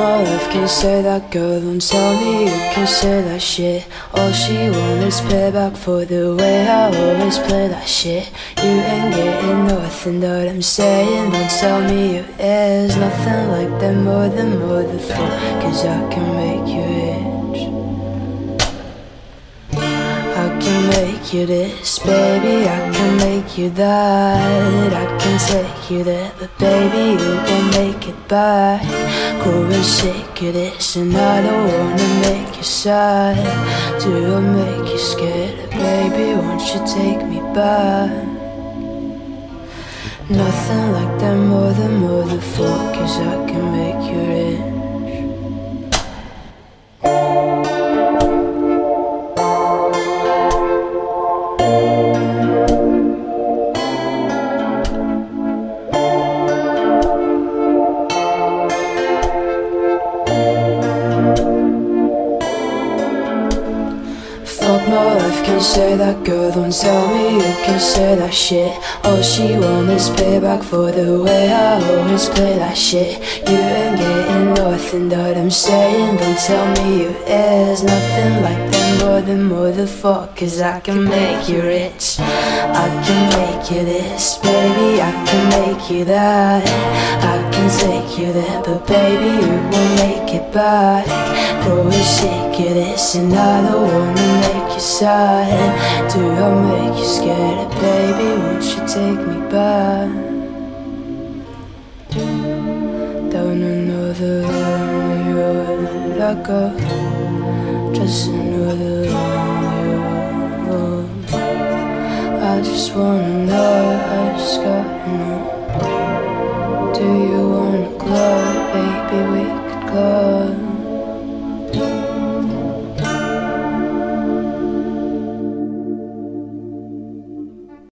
my life, can say that girl. Don't tell me you can say that shit. All she wants is payback for the way I always play that shit. You ain't getting nothing that I'm saying. Don't tell me you is nothing like them more than fuck. Cause I can make you rich. I can make you this, baby, I can make you that. I can take you there, but baby, you won't make it back. Growing sick of this, and I don't wanna make you sad. Do I make you scared? Baby, won't you take me back? Nothing like them more than motherfuckers. I can make you rich. Fuck my life, can say that girl. Don't tell me you can say that shit. All she wants is payback for the way I always play that shit. You ain't getting nothing that I'm saying. Don't tell me you is nothing like them more than motherfuckers. I can make you rich, I can make you this, baby, I can make you that. I can take you there, but baby, you won't make it back. Growing sick of this, and I don't wanna make you sad. Do I make you scared? Baby, won't you take me back? Down another lonely road I go, just another lonely road. I just wanna know, I just gotta know. Do you wanna glow, baby, we could glow.